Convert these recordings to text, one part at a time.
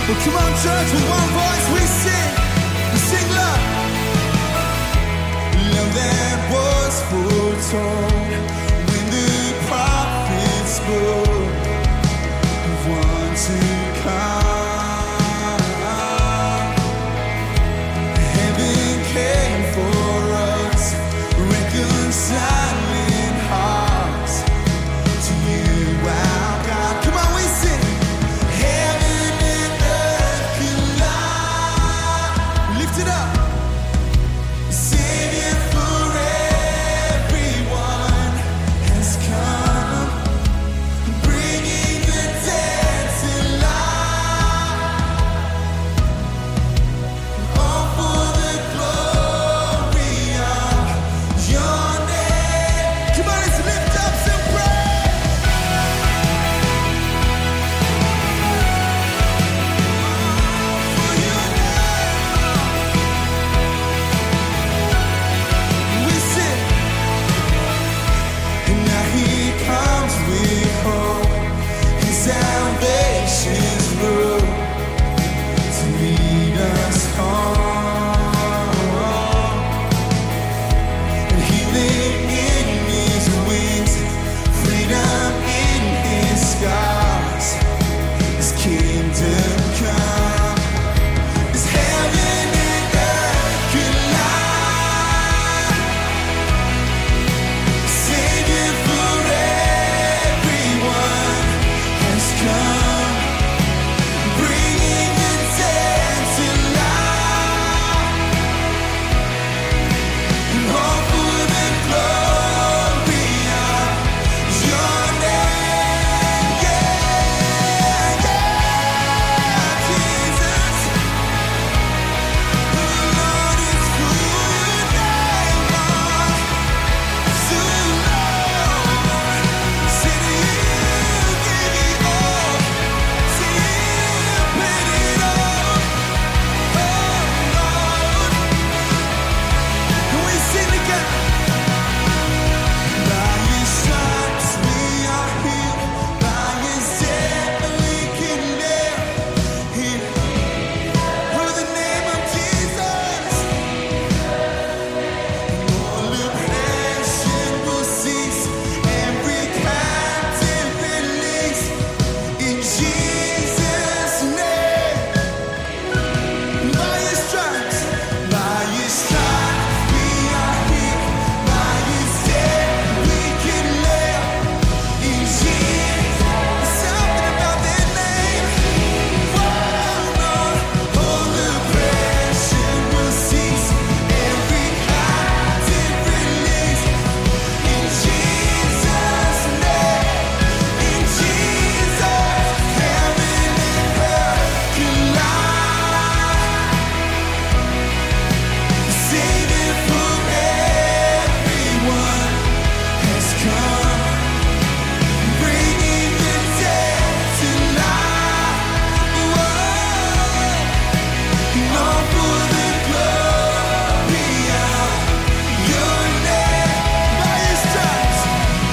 Come on, church, with one voice we sing love. Love that was foretold when the prophets spoke of one to come. Heaven came for us, reconciling hearts to you, our God. Come on, we sing. It up. Savior for everyone has come, bringing the dead to life, all for the glory of your name. Come on, let's lift up some praise. For your name. We sing, and now He comes with hope, His salvation's road to lead us home, and healing in His wings, freedom in His scars, His kingdom come, His heaven and earth collide. Savior for everyone has come, bringing the dead to life, and all for the glory of your name. Yeah, Jesus. The Lord is for your name, Lord. So Lord, say to you, give it all. To you, put it all. Oh Lord, can we sing together? By His stripes we are healed. By His death we can live. Oh, the name of Jesus. All oppression will cease, every captive release in Jesus' name. By His stripes we are healed. By His death we can live in Jesus. Something about that name. Whoa, Lord. All oppression will cease, every captive release in Jesus' name. In Jesus, heaven and earth collide. Savior for everyone has come, bringing the dead to life. Whoa, all for the glory of your name. By His stripes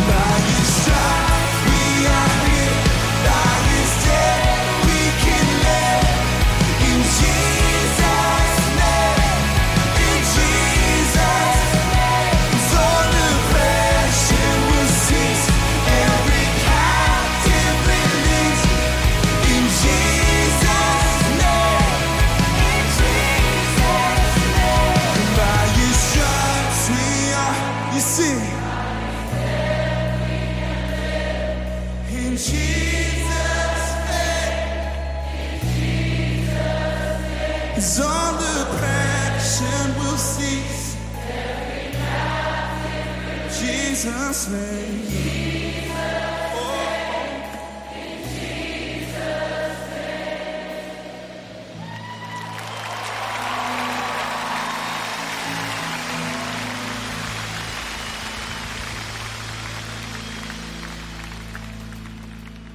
we are healed. By His death we can live in Jesus' name. In Jesus' name, all oppression will cease, every captive release in Jesus' name. In Jesus' name, by His stripes we are. You see, in Jesus' name, all oppression will cease. Jesus' name.